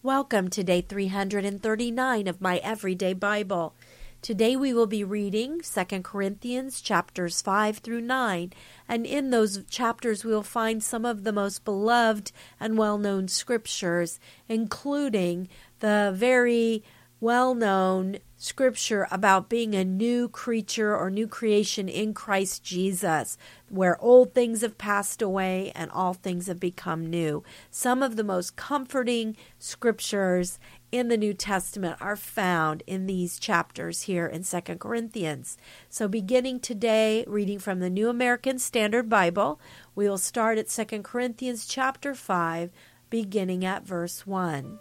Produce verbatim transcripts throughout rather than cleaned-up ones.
Welcome to day three hundred thirty-nine of my Everyday Bible. Today we will be reading Second Corinthians chapters five through nine, and in those chapters we will find some of the most beloved and well-known scriptures, including the very well-known scripture about being a new creature or new creation in Christ Jesus, where old things have passed away and all things have become new. Some of the most comforting scriptures in the New Testament are found in these chapters here in Second Corinthians. So beginning today, reading from the New American Standard Bible, we will start at Second Corinthians chapter five, beginning at verse one.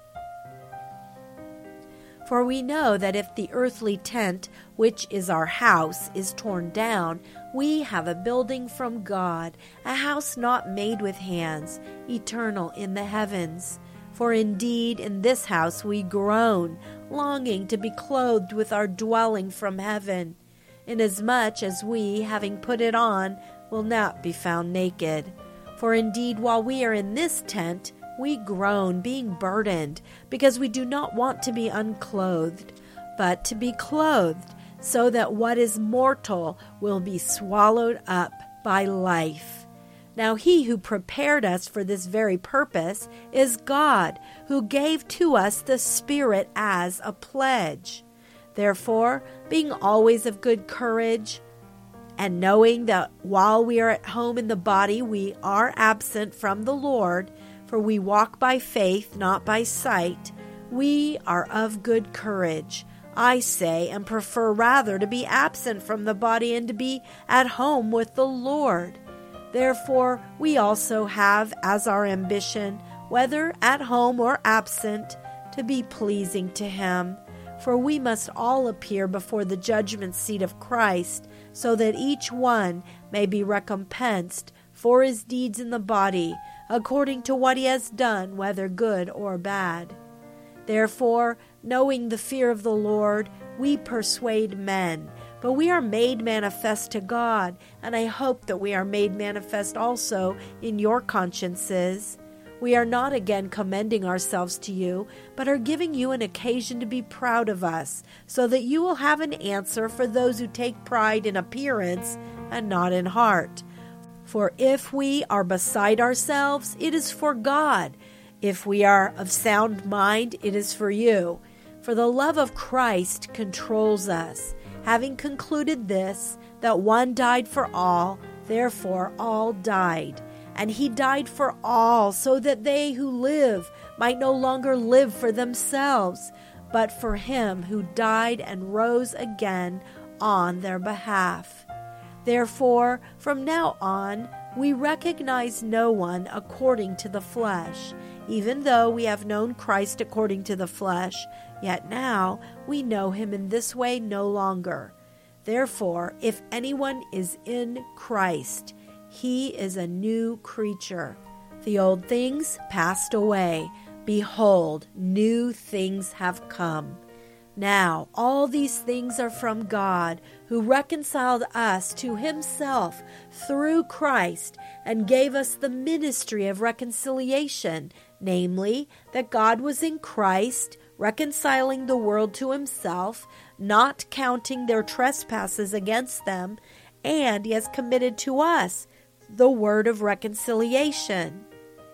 For we know that if the earthly tent, which is our house, is torn down, we have a building from God, a house not made with hands, eternal in the heavens. For indeed in this house we groan, longing to be clothed with our dwelling from heaven, inasmuch as we, having put it on, will not be found naked. For indeed while we are in this tent, we groan, being burdened, because we do not want to be unclothed, but to be clothed, so that what is mortal will be swallowed up by life. Now he who prepared us for this very purpose is God, who gave to us the Spirit as a pledge. Therefore, being always of good courage, and knowing that while we are at home in the body, we are absent from the Lord, for we walk by faith, not by sight, we are of good courage. I say, and prefer rather to be absent from the body and to be at home with the Lord. Therefore, we also have as our ambition, whether at home or absent, to be pleasing to Him. For we must all appear before the judgment seat of Christ, so that each one may be recompensed for his deeds in the body, according to what he has done, whether good or bad. Therefore, knowing the fear of the Lord, we persuade men, but we are made manifest to God, and I hope that we are made manifest also in your consciences. We are not again commending ourselves to you, but are giving you an occasion to be proud of us, so that you will have an answer for those who take pride in appearance and not in heart. For if we are beside ourselves, it is for God. If we are of sound mind, it is for you. For the love of Christ controls us, having concluded this, that one died for all, therefore all died. And he died for all, so that they who live might no longer live for themselves, but for him who died and rose again on their behalf. Therefore, from now on, we recognize no one according to the flesh. Even though we have known Christ according to the flesh, yet now we know him in this way no longer. Therefore, if anyone is in Christ, he is a new creature. The old things passed away. Behold, new things have come. Now, all these things are from God, who reconciled us to himself through Christ and gave us the ministry of reconciliation, namely, that God was in Christ, reconciling the world to himself, not counting their trespasses against them, and he has committed to us the word of reconciliation.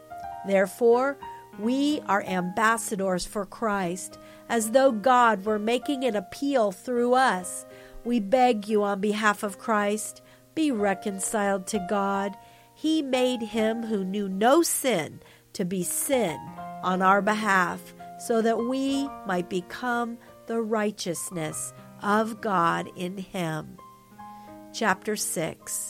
Therefore, we are ambassadors for Christ, as though God were making an appeal through us. We beg you on behalf of Christ, be reconciled to God. He made him who knew no sin to be sin on our behalf, so that we might become the righteousness of God in him. Chapter six.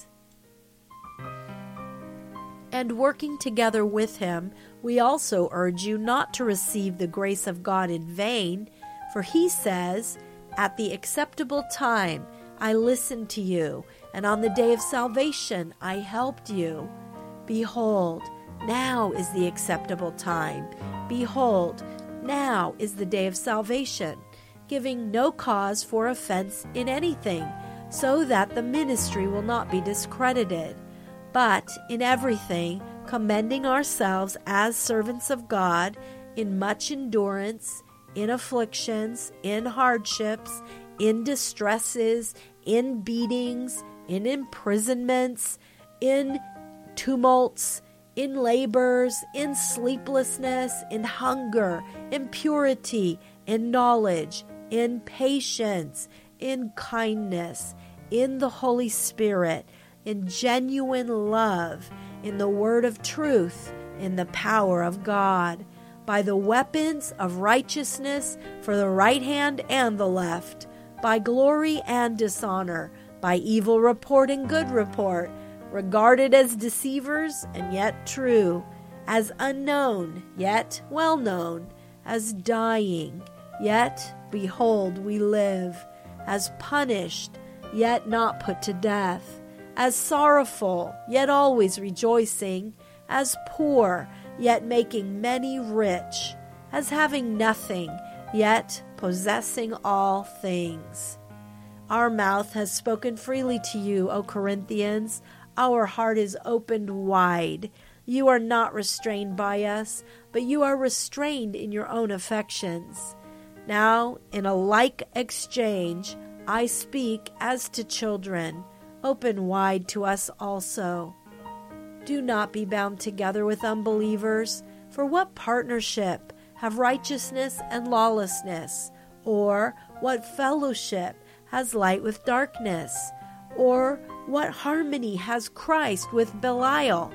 And working together with him, we also urge you not to receive the grace of God in vain, for he says, at the acceptable time I listened to you, and on the day of salvation I helped you. Behold, now is the acceptable time. Behold, now is the day of salvation, giving no cause for offense in anything, so that the ministry will not be discredited. But in everything, commending ourselves as servants of God, in much endurance, in afflictions, in hardships, in distresses, in beatings, in imprisonments, in tumults, in labors, in sleeplessness, in hunger, in purity, in knowledge, in patience, in kindness, in the Holy Spirit, in genuine love, in the word of truth, in the power of God, by the weapons of righteousness for the right hand and the left, by glory and dishonor, by evil report and good report, regarded as deceivers and yet true, as unknown yet well known, as dying yet behold we live, as punished yet not put to death, as sorrowful yet always rejoicing, as poor yet making many rich, as having nothing yet possessing all things. Our mouth has spoken freely to you, O Corinthians. Our heart is opened wide. You are not restrained by us, but you are restrained in your own affections. Now, in a like exchange, I speak as to children. Open wide to us also. Do not be bound together with unbelievers, for what partnership have righteousness and lawlessness? Or what fellowship has light with darkness? Or what harmony has Christ with Belial?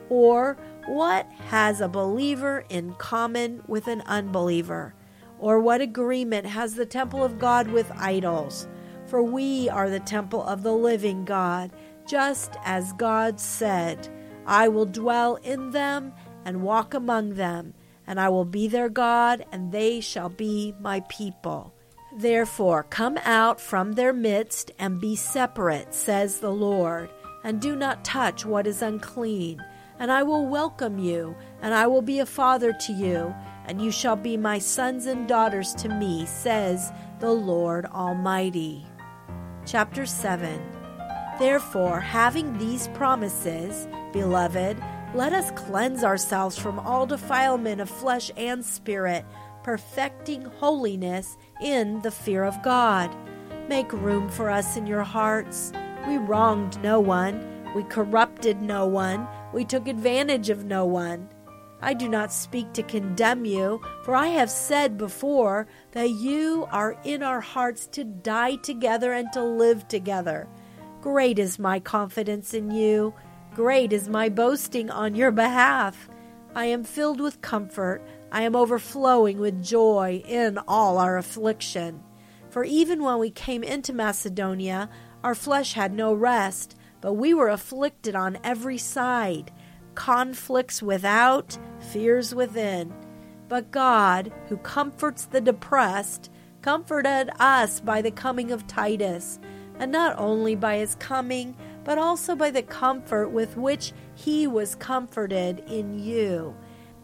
Or what has a believer in common with an unbeliever? Or what agreement has the temple of God with idols? For we are the temple of the living God, just as God said, I will dwell in them and walk among them, and I will be their God, and they shall be my people. Therefore come out from their midst and be separate, says the Lord, and do not touch what is unclean. And I will welcome you, and I will be a father to you, and you shall be my sons and daughters to me, says the Lord Almighty. Chapter seven. Therefore, having these promises, beloved, let us cleanse ourselves from all defilement of flesh and spirit, perfecting holiness in the fear of God. Make room for us in your hearts. We wronged no one. We corrupted no one. We took advantage of no one. I do not speak to condemn you, for I have said before that you are in our hearts to die together and to live together. Great is my confidence in you. Great is my boasting on your behalf. I am filled with comfort. I am overflowing with joy in all our affliction. For even when we came into Macedonia, our flesh had no rest, but we were afflicted on every side. Conflicts without, fears within. But God, who comforts the depressed, comforted us by the coming of Titus, and not only by his coming, but also by the comfort with which he was comforted in you.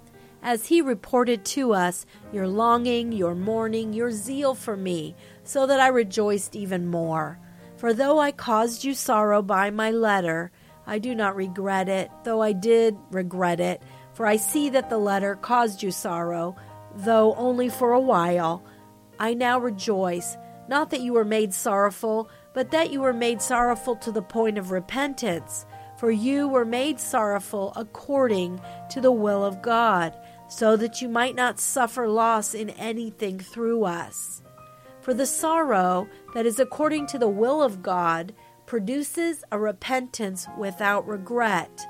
As he reported to us your longing, your mourning, your zeal for me, so that I rejoiced even more. For though I caused you sorrow by my letter, I do not regret it, though I did regret it, for I see that the letter caused you sorrow, though only for a while. I now rejoice, not that you were made sorrowful, but that you were made sorrowful to the point of repentance. For you were made sorrowful according to the will of God, so that you might not suffer loss in anything through us. For the sorrow that is according to the will of God produces a repentance without regret,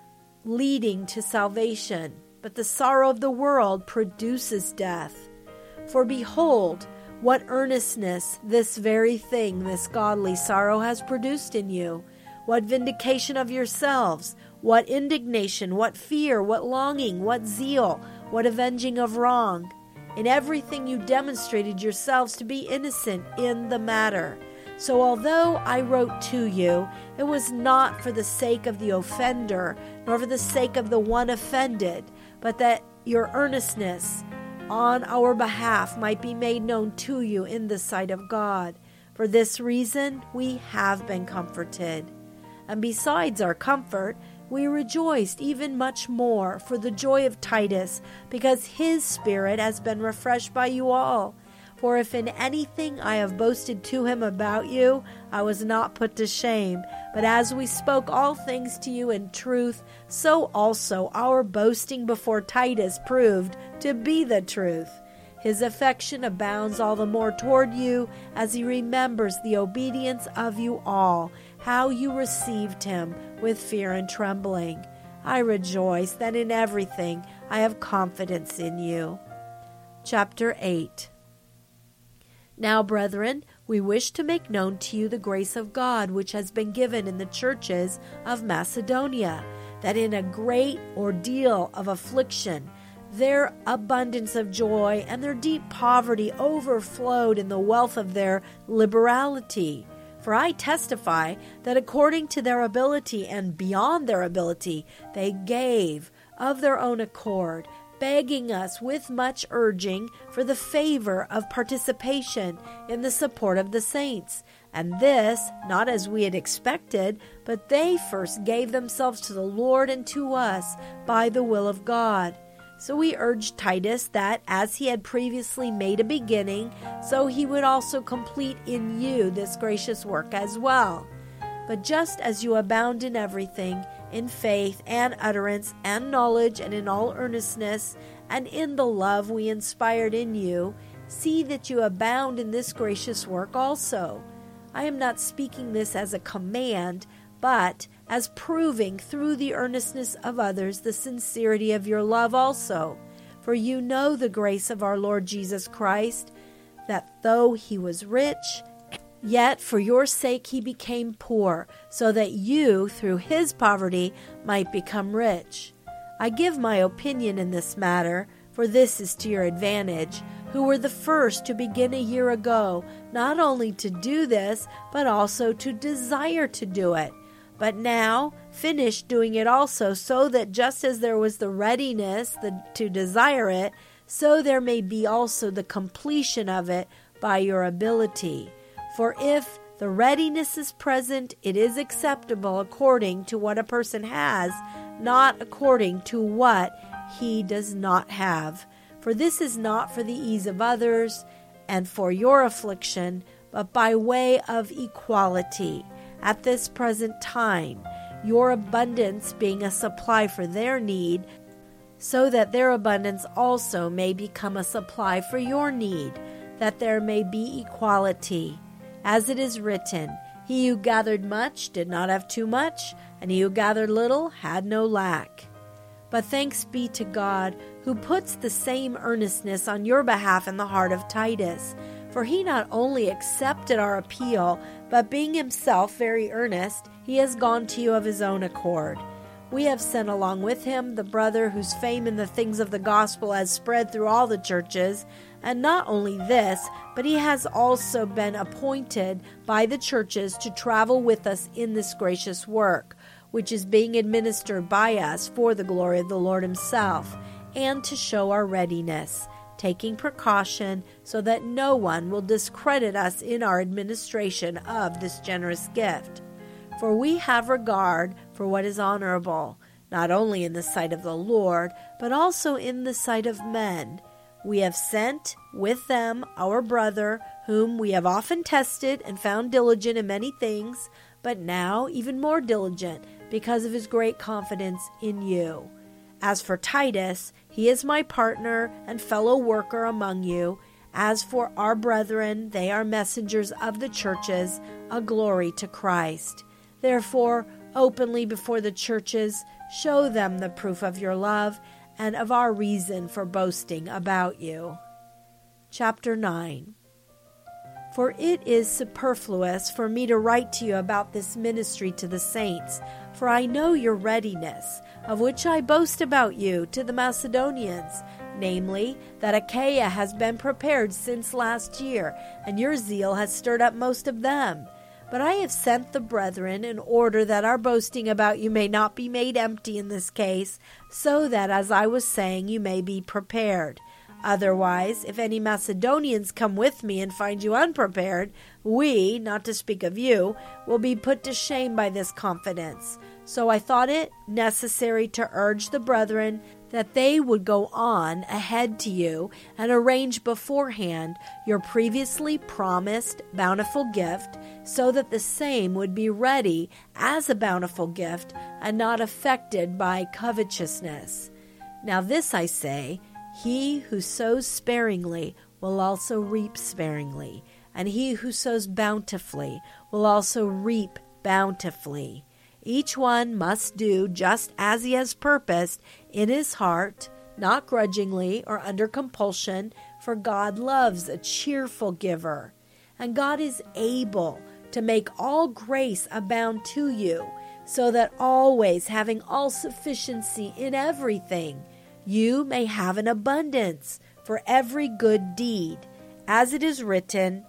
leading to salvation. But the sorrow of the world produces death. For behold, what earnestness this very thing, this godly sorrow, has produced in you. What vindication of yourselves, what indignation, what fear, what longing, what zeal, what avenging of wrong. In everything you demonstrated yourselves to be innocent in the matter. So although I wrote to you, it was not for the sake of the offender, nor for the sake of the one offended, but that your earnestness on our behalf might be made known to you in the sight of God. For this reason we have been comforted. And besides our comfort, we rejoiced even much more for the joy of Titus, because his spirit has been refreshed by you all. For if in anything I have boasted to him about you, I was not put to shame. But as we spoke all things to you in truth, so also our boasting before Titus proved to be the truth. His affection abounds all the more toward you, as he remembers the obedience of you all, how you received him with fear and trembling. I rejoice that in everything I have confidence in you. Chapter eight. Now, brethren, we wish to make known to you the grace of God which has been given in the churches of Macedonia, that in a great ordeal of affliction, their abundance of joy and their deep poverty overflowed in the wealth of their liberality. For I testify that according to their ability and beyond their ability, they gave of their own accord, begging us with much urging for the favor of participation in the support of the saints. And this, not as we had expected, but they first gave themselves to the Lord and to us by the will of God. So we urged Titus that, as he had previously made a beginning, so he would also complete in you this gracious work as well. But just as you abound in everything, in faith and utterance and knowledge and in all earnestness, and in the love we inspired in you, see that you abound in this gracious work also. I am not speaking this as a command, but as proving through the earnestness of others the sincerity of your love also. For you know the grace of our Lord Jesus Christ, that though he was rich, yet for your sake he became poor, so that you, through his poverty, might become rich. I give my opinion in this matter, for this is to your advantage, who were the first to begin a year ago, not only to do this, but also to desire to do it. But now finish doing it also, so that just as there was the readiness the, to desire it, so there may be also the completion of it by your ability. For if the readiness is present, it is acceptable according to what a person has, not according to what he does not have. For this is not for the ease of others and for your affliction, but by way of equality. At this present time, your abundance being a supply for their need, so that their abundance also may become a supply for your need, that there may be equality. As it is written, he who gathered much did not have too much, and he who gathered little had no lack. But thanks be to God, who puts the same earnestness on your behalf in the heart of Titus. For he not only accepted our appeal, but being himself very earnest, he has gone to you of his own accord. We have sent along with him the brother whose fame in the things of the gospel has spread through all the churches. And not only this, but he has also been appointed by the churches to travel with us in this gracious work, which is being administered by us for the glory of the Lord himself, and to show our readiness, taking precaution so that no one will discredit us in our administration of this generous gift. For we have regard for what is honorable, not only in the sight of the Lord, but also in the sight of men. We have sent with them our brother, whom we have often tested and found diligent in many things, but now even more diligent because of his great confidence in you. As for Titus, he is my partner and fellow worker among you. As for our brethren, they are messengers of the churches, a glory to Christ. Therefore, openly before the churches, show them the proof of your love and of our reason for boasting about you. Chapter nine. For it is superfluous for me to write to you about this ministry to the saints, for I know your readiness, of which I boast about you to the Macedonians, namely, that Achaia has been prepared since last year, and your zeal has stirred up most of them. But I have sent the brethren in order that our boasting about you may not be made empty in this case, so that, as I was saying, you may be prepared. Otherwise, if any Macedonians come with me and find you unprepared, we, not to speak of you, will be put to shame by this confidence. So I thought it necessary to urge the brethren that they would go on ahead to you and arrange beforehand your previously promised bountiful gift, so that the same would be ready as a bountiful gift and not affected by covetousness. Now this I say, he who sows sparingly will also reap sparingly, and he who sows bountifully will also reap bountifully. Each one must do just as he has purposed in his heart, not grudgingly or under compulsion, for God loves a cheerful giver. And God is able to make all grace abound to you, so that always having all sufficiency in everything, you may have an abundance for every good deed. As it is written,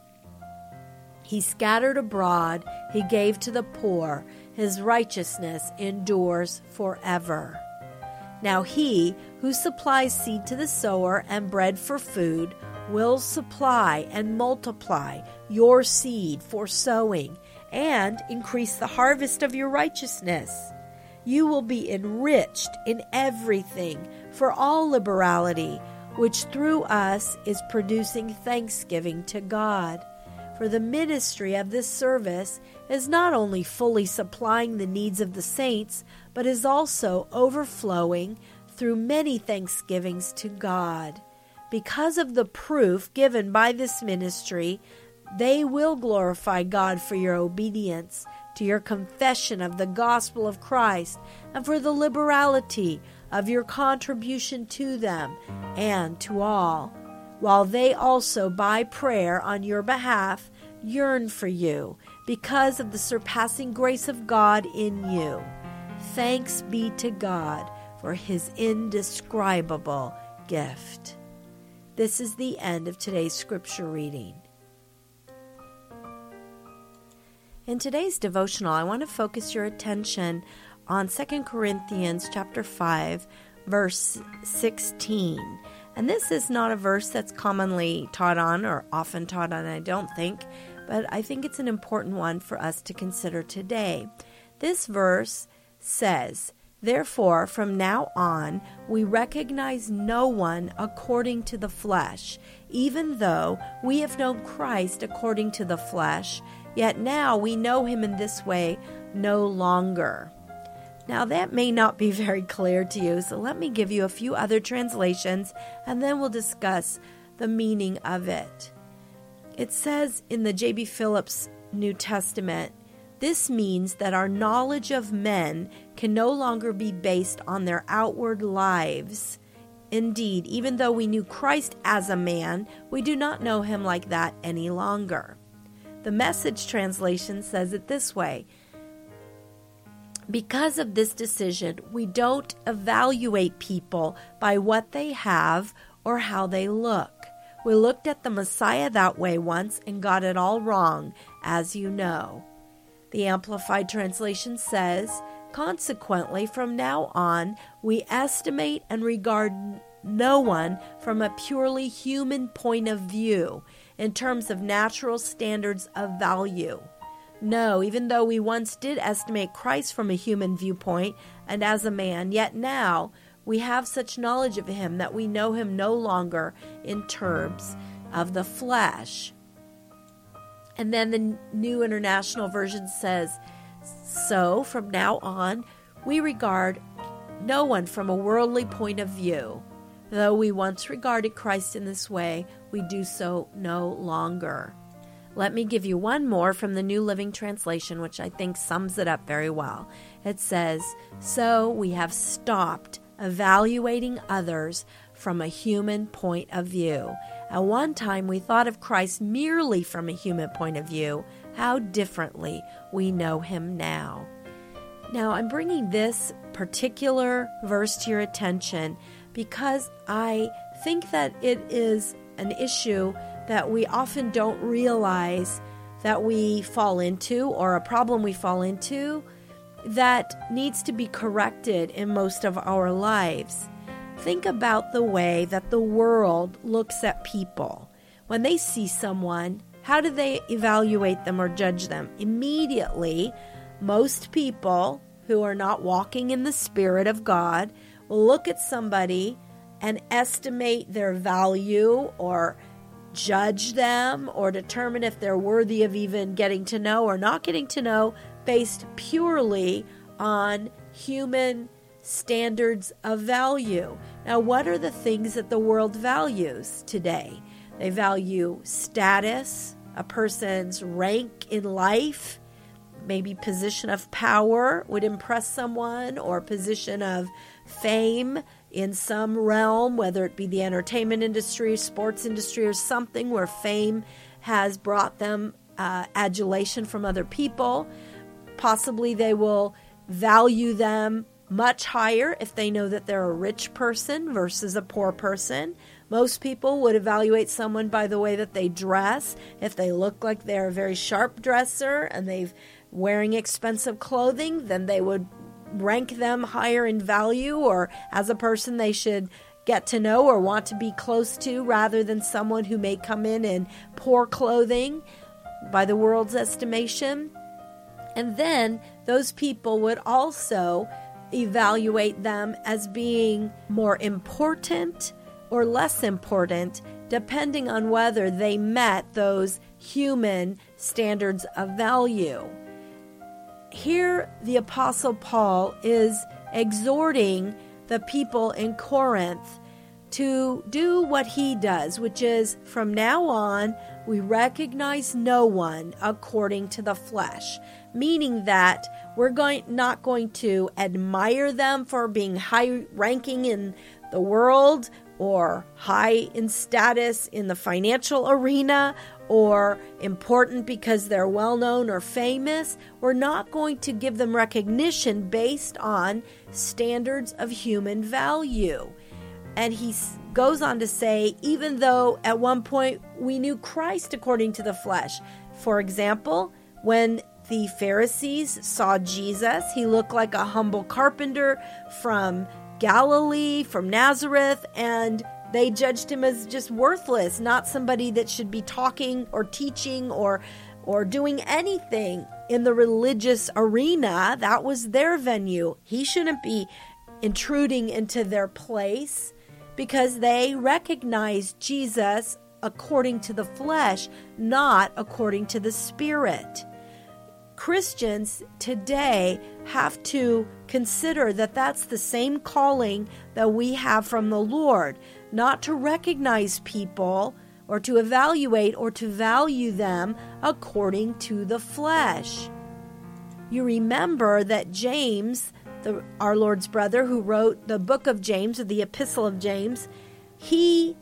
He scattered abroad, He gave to the poor, His righteousness endures forever. Now He who supplies seed to the sower and bread for food will supply and multiply your seed for sowing and increase the harvest of your righteousness. You will be enriched in everything for all liberality, which through us is producing thanksgiving to God. For the ministry of this service is not only fully supplying the needs of the saints, but is also overflowing through many thanksgivings to God. Because of the proof given by this ministry, they will glorify God for your obedience to your confession of the gospel of Christ and for the liberality of your contribution to them and to all, while they also by prayer on your behalf yearn for you because of the surpassing grace of God in you. Thanks be to God for His indescribable gift. This is the end of today's scripture reading. In today's devotional, I want to focus your attention on Second Corinthians chapter five, verse sixteen. And this is not a verse that's commonly taught on or often taught on, I don't think, but I think it's an important one for us to consider today. This verse says, "Therefore, from now on, we recognize no one according to the flesh. Even though we have known Christ according to the flesh, yet now we know Him in this way no longer." Now that may not be very clear to you, so let me give you a few other translations and then we'll discuss the meaning of it. It says in the J B Phillips New Testament, "This means that our knowledge of men can no longer be based on their outward lives. Indeed, even though we knew Christ as a man, we do not know Him like that any longer." The Message translation says it this way, "Because of this decision, we don't evaluate people by what they have or how they look. We looked at the Messiah that way once and got it all wrong, as you know." The Amplified Translation says, "Consequently, from now on, we estimate and regard no one from a purely human point of view in terms of natural standards of value. No, even though we once did estimate Christ from a human viewpoint and as a man, yet now we have such knowledge of Him that we know Him no longer in terms of the flesh." And then the New International Version says, "So from now on, we regard no one from a worldly point of view. Though we once regarded Christ in this way, we do so no longer." Let me give you one more from the New Living Translation, which I think sums it up very well. It says, "So we have stopped evaluating others from a human point of view. At one time we thought of Christ merely from a human point of view. How differently we know Him now." Now, I'm bringing this particular verse to your attention because I think that it is an issue that we often don't realize that we fall into, or a problem we fall into that needs to be corrected in most of our lives. Think about the way that the world looks at people. When they see someone, how do they evaluate them or judge them? Immediately, most people who are not walking in the Spirit of God will look at somebody and estimate their value or judge them or determine if they're worthy of even getting to know or not getting to know based purely on human standards of value. Now, what are the things that the world values today? They value status, a person's rank in life, maybe position of power would impress someone, or position of fame in some realm, whether it be the entertainment industry, sports industry, or something where fame has brought them uh, adulation from other people. Possibly they will value them much higher if they know that they're a rich person versus a poor person. Most people would evaluate someone by the way that they dress. If they look like they're a very sharp dresser and they're wearing expensive clothing, then they would rank them higher in value, or as a person they should get to know or want to be close to, rather than someone who may come in in poor clothing by the world's estimation. And then those people would also evaluate them as being more important or less important, depending on whether they met those human standards of value. Here, the Apostle Paul is exhorting the people in Corinth to do what he does, which is, from now on, we recognize no one according to the flesh, meaning that we're going not going to admire them for being high ranking in the world or high in status in the financial arena or important because they're well-known or famous. We're not going to give them recognition based on standards of human value. And he goes on to say, even though at one point we knew Christ according to the flesh. For example, when the Pharisees saw Jesus, he looked like a humble carpenter from Galilee, from Nazareth, and they judged him as just worthless, not somebody that should be talking or teaching or or doing anything in the religious arena. That was their venue. He shouldn't be intruding into their place, because they recognized Jesus according to the flesh, not according to the Spirit. Christians today have to consider that that's the same calling that we have from the Lord, not to recognize people or to evaluate or to value them according to the flesh. You remember that James, the, our Lord's brother who wrote the book of James, or the epistle of James, he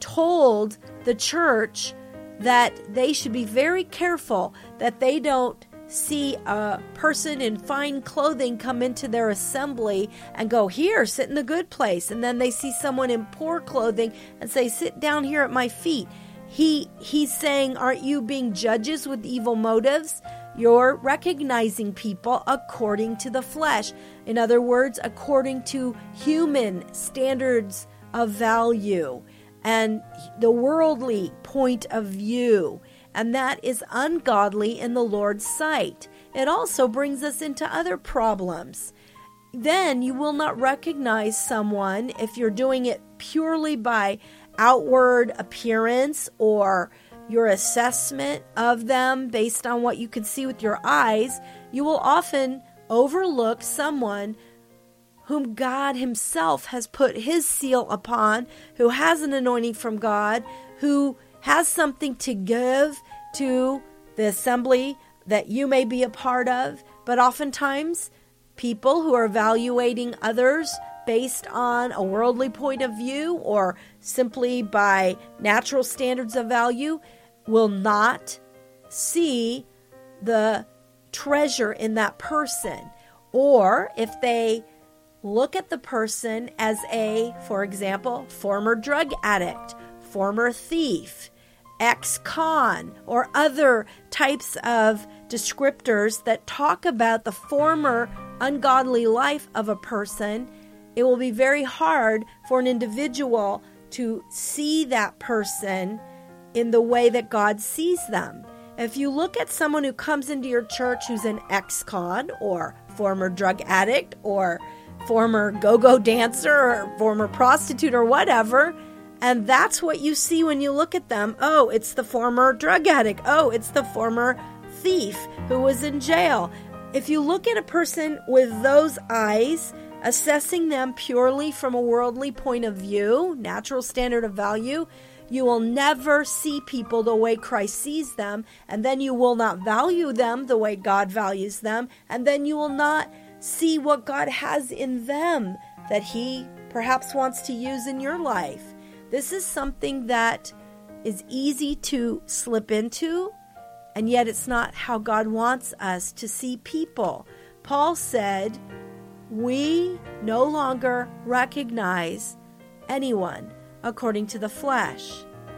told the church that they should be very careful that they don't see a person in fine clothing come into their assembly and go, here, sit in the good place. And then they see someone in poor clothing and say, sit down here at my feet. He He's saying, aren't you being judges with evil motives? You're recognizing people according to the flesh. In other words, according to human standards of value and the worldly point of view. And that is ungodly in the Lord's sight. It also brings us into other problems. Then you will not recognize someone if you're doing it purely by outward appearance or your assessment of them based on what you can see with your eyes. You will often overlook someone whom God himself has put his seal upon, who has an anointing from God, who has something to give to the assembly that you may be a part of. But oftentimes, people who are evaluating others based on a worldly point of view or simply by natural standards of value will not see the treasure in that person. Or if they look at the person as a, for example, former drug addict, former thief, ex-con, or other types of descriptors that talk about the former ungodly life of a person, it will be very hard for an individual to see that person in the way that God sees them. If you look at someone who comes into your church who's an ex-con or former drug addict or former go-go dancer or former prostitute or whatever. And that's what you see when you look at them. Oh, it's the former drug addict. Oh, it's the former thief who was in jail. If you look at a person with those eyes, assessing them purely from a worldly point of view, natural standard of value, you will never see people the way Christ sees them, and then you will not value them the way God values them, and then you will not see what God has in them that He perhaps wants to use in your life. This is something that is easy to slip into, and yet it's not how God wants us to see people. Paul said, we no longer recognize anyone according to the flesh.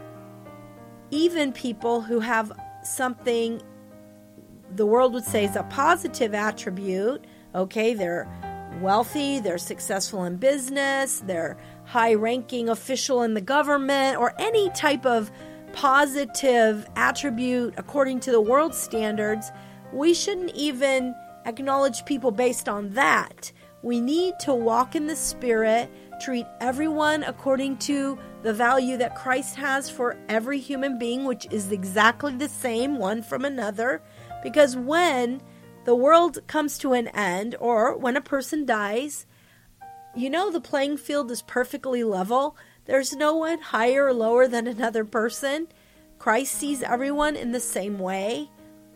Even people who have something the world would say is a positive attribute, okay, they're wealthy, they're successful in business, they're high-ranking official in the government, or any type of positive attribute according to the world's standards, we shouldn't even acknowledge people based on that. We need to walk in the Spirit, treat everyone according to the value that Christ has for every human being, which is exactly the same one from another. Because when the world comes to an end, or when a person dies, you know the playing field is perfectly level. There's no one higher or lower than another person. Christ sees everyone in the same way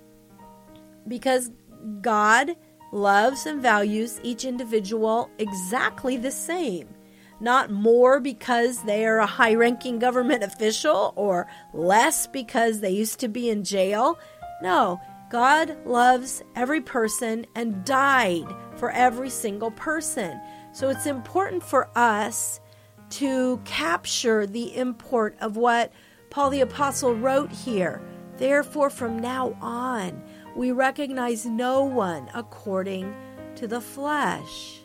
because God loves and values each individual exactly the same. Not more because they are a high-ranking government official or less because they used to be in jail. No, God loves every person and died for every single person. So it's important for us to capture the import of what Paul the Apostle wrote here. Therefore, from now on, we recognize no one according to the flesh,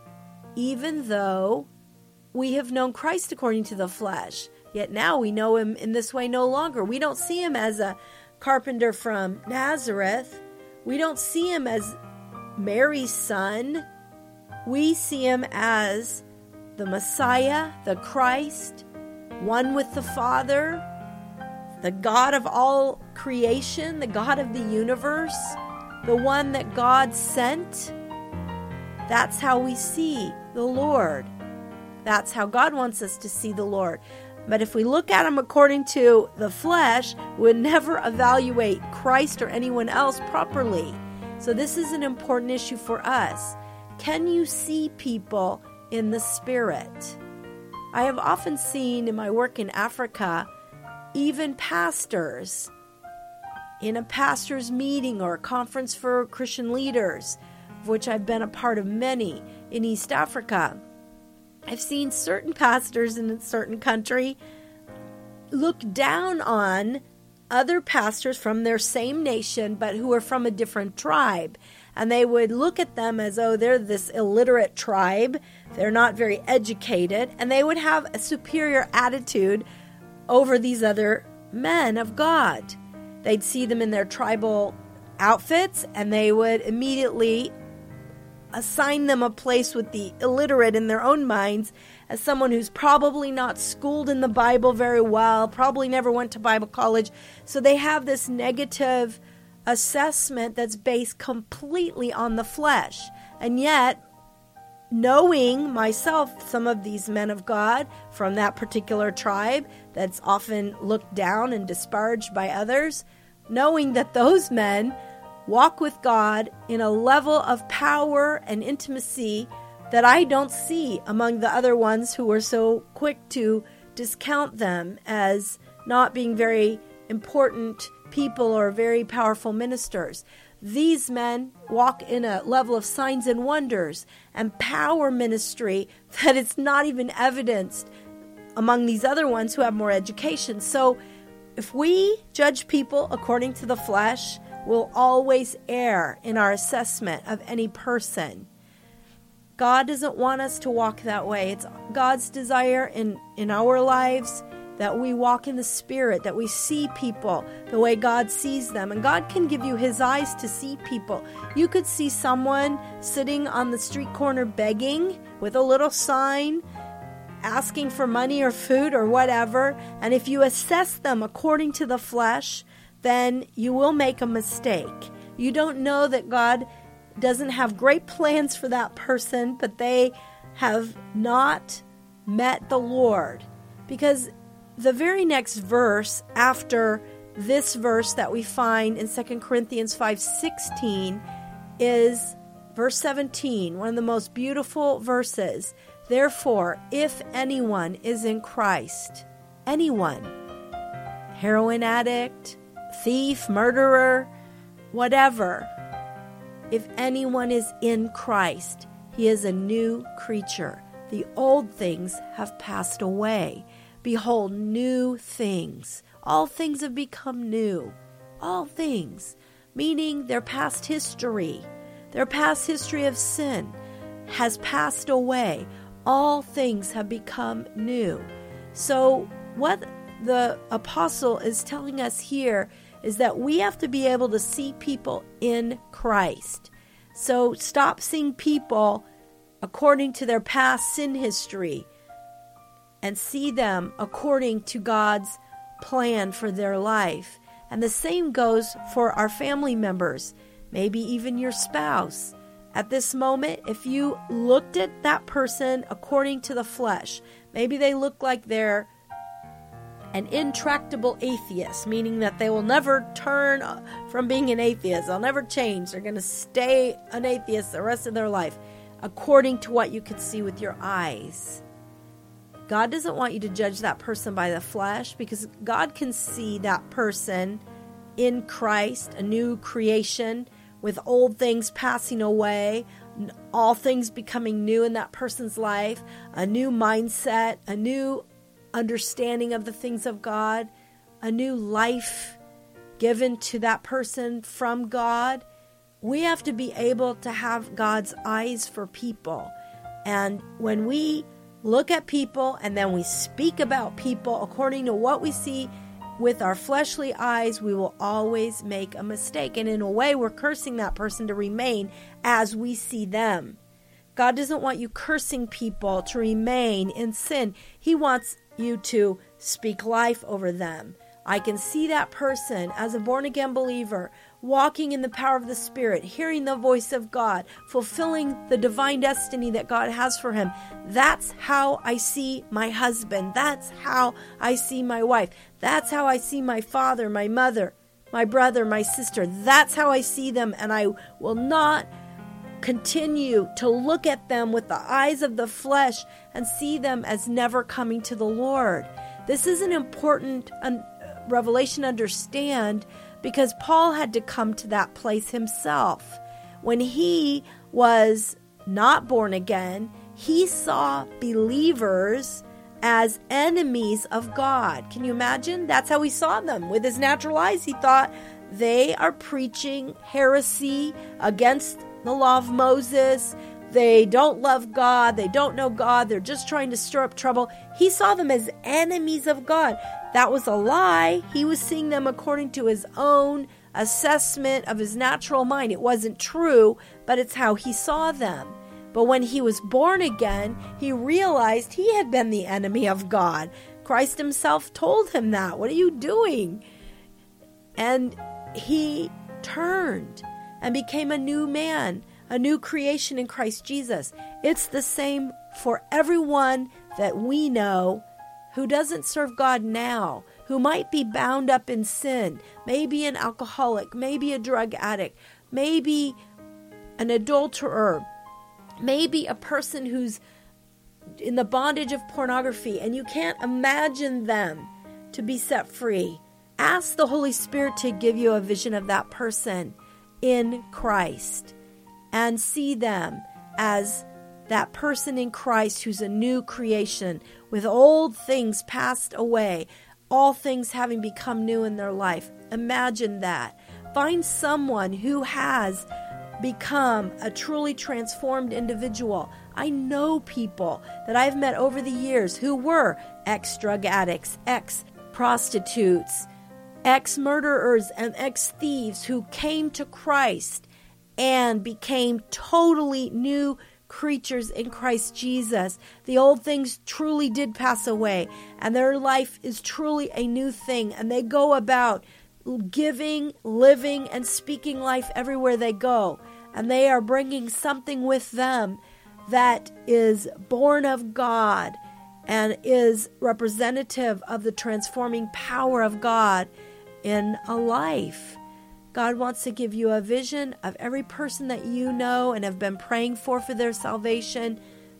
even though we have known Christ according to the flesh. Yet now we know Him in this way no longer. We don't see Him as a carpenter from Nazareth. We don't see Him as Mary's son. We see Him as the Messiah, the Christ, one with the Father, the God of all creation, the God of the universe, the one that God sent. That's how we see the Lord. That's how God wants us to see the Lord. But if we look at Him according to the flesh, we would never evaluate Christ or anyone else properly. So this is an important issue for us. Can you see people in the Spirit? I have often seen in my work in Africa, even pastors, in a pastor's meeting or a conference for Christian leaders, of which I've been a part of many in East Africa, I've seen certain pastors in a certain country look down on other pastors from their same nation, but who are from a different tribe. And they would look at them as, oh, they're this illiterate tribe. They're not very educated. And they would have a superior attitude over these other men of God. They'd see them in their tribal outfits, and they would immediately assign them a place with the illiterate in their own minds as someone who's probably not schooled in the Bible very well, probably never went to Bible college. So they have this negative assessment that's based completely on the flesh. And yet, knowing myself, some of these men of God from that particular tribe that's often looked down and disparaged by others, knowing that those men walk with God in a level of power and intimacy that I don't see among the other ones who are so quick to discount them as not being very important people or very powerful ministers. These men walk in a level of signs and wonders and power ministry that it's not even evidenced among these other ones who have more education. So if we judge people according to the flesh, we'll always err in our assessment of any person. God doesn't want us to walk that way. It's God's desire in, in our lives that we walk in the Spirit, that we see people the way God sees them. And God can give you His eyes to see people. You could see someone sitting on the street corner begging with a little sign, asking for money or food or whatever. And if you assess them according to the flesh, then you will make a mistake. You don't know that God doesn't have great plans for that person, but they have not met the Lord. Because the very next verse after this verse that we find in Second Corinthians five sixteen is verse seventeen, one of the most beautiful verses. Therefore, if anyone is in Christ, anyone, heroin addict, thief, murderer, whatever, if anyone is in Christ, he is a new creature. The old things have passed away. Behold, new things. All things have become new. All things. Meaning their past history, their past history of sin has passed away. All things have become new. So what the apostle is telling us here is that we have to be able to see people in Christ. So stop seeing people according to their past sin history and see them according to God's plan for their life. And the same goes for our family members, maybe even your spouse. At this moment, if you looked at that person according to the flesh, maybe they look like they're an intractable atheist, meaning that they will never turn from being an atheist. They'll never change. They're going to stay an atheist the rest of their life, according to what you could see with your eyes. God doesn't want you to judge that person by the flesh, because God can see that person in Christ, a new creation, with old things passing away, all things becoming new in that person's life, a new mindset, a new understanding of the things of God, a new life given to that person from God. We have to be able to have God's eyes for people. And when we look at people and then we speak about people according to what we see with our fleshly eyes, we will always make a mistake. And in a way, we're cursing that person to remain as we see them. God doesn't want you cursing people to remain in sin. He wants you to speak life over them. I can see that person as a born-again believer, walking in the power of the Spirit, hearing the voice of God, fulfilling the divine destiny that God has for him. That's how I see my husband. That's how I see my wife. That's how I see my father, my mother, my brother, my sister. That's how I see them, and I will not continue to look at them with the eyes of the flesh and see them as never coming to the Lord. This is an important un- revelation to understand, because Paul had to come to that place himself. When he was not born again, he saw believers as enemies of God. Can you imagine? That's how he saw them. With his natural eyes, he thought they are preaching heresy against the law of Moses. They don't love God. They don't know God. They're just trying to stir up trouble. He saw them as enemies of God. That was a lie. He was seeing them according to his own assessment of his natural mind. It wasn't true, but it's how he saw them. But when he was born again, he realized he had been the enemy of God. Christ himself told him that. What are you doing? And he turned and became a new man, a new creation in Christ Jesus. It's the same for everyone that we know who doesn't serve God now, who might be bound up in sin, maybe an alcoholic, maybe a drug addict, maybe an adulterer, maybe a person who's in the bondage of pornography, and you can't imagine them to be set free. Ask the Holy Spirit to give you a vision of that person in Christ, and see them as that person in Christ who's a new creation, with old things passed away, all things having become new in their life. Imagine that. Find someone who has become a truly transformed individual. I know people that I've met over the years who were ex-drug addicts, ex-prostitutes, ex-murderers, and ex-thieves who came to Christ and became totally new creatures in Christ Jesus. The old things truly did pass away, and their life is truly a new thing, and they go about giving, living, and speaking life everywhere they go. And they are bringing something with them that is born of God and is representative of the transforming power of God in a life. God wants to give you a vision of every person that you know and have been praying for for their salvation,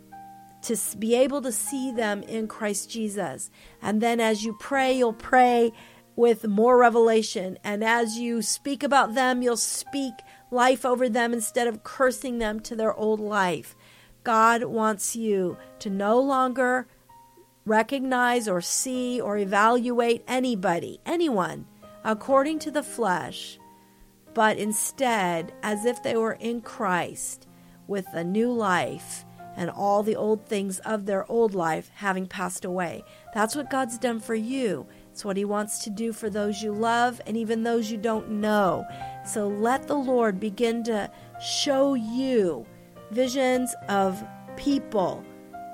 to be able to see them in Christ Jesus. And then as you pray, you'll pray with more revelation. And as you speak about them, you'll speak life over them instead of cursing them to their old life. God wants you to no longer recognize or see or evaluate anybody, anyone, according to the flesh, but instead as if they were in Christ with a new life and all the old things of their old life having passed away. That's what God's done for you. It's what He wants to do for those you love and even those you don't know. So let the Lord begin to show you visions of people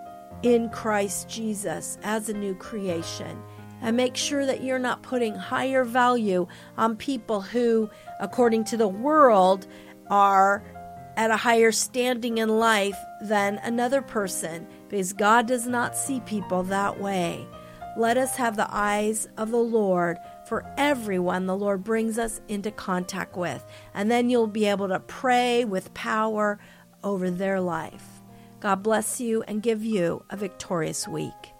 in Christ Jesus as a new creation. And make sure that you're not putting higher value on people who, according to the world, are at a higher standing in life than another person, because God does not see people that way. Let us have the eyes of the Lord for everyone the Lord brings us into contact with. And then you'll be able to pray with power over their life. God bless you and give you a victorious week.